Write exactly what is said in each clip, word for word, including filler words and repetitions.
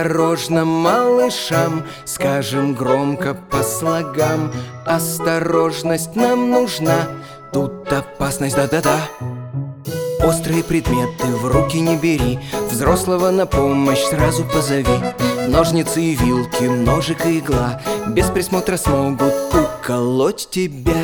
Осторожно, малышам, скажем громко по слогам. Осторожность нам нужна, тут опасность, да-да-да. Острые предметы в руки не бери, взрослого на помощь сразу позови. Ножницы и вилки, ножик и игла без присмотра смогут уколоть тебя.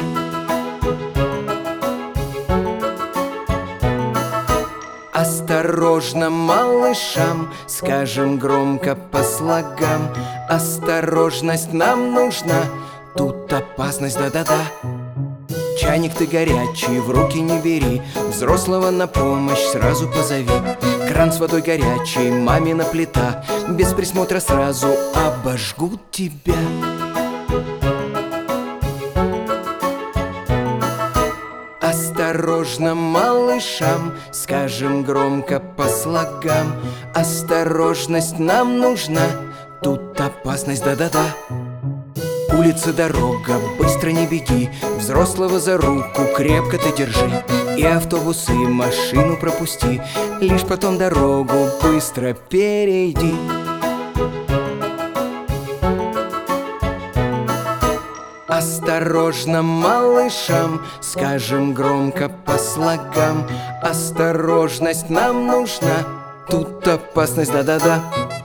Осторожно, малышам, скажем громко по слогам. Осторожность нам нужна, тут опасность, да-да-да. Чайник ты горячий, в руки не бери, взрослого на помощь сразу позови. Кран с водой горячей, мамина плита без присмотра сразу обожгут тебя. Осторожно, малышам, скажем громко по слогам. Осторожность нам нужна, тут опасность, да-да-да. Улица, дорога, быстро не беги, взрослого за руку крепко ты держи. И автобус, и машину пропусти, лишь потом дорогу быстро перейди. Осторожно, малышам, скажем громко по слогам. Осторожность нам нужна, тут опасность, да-да-да.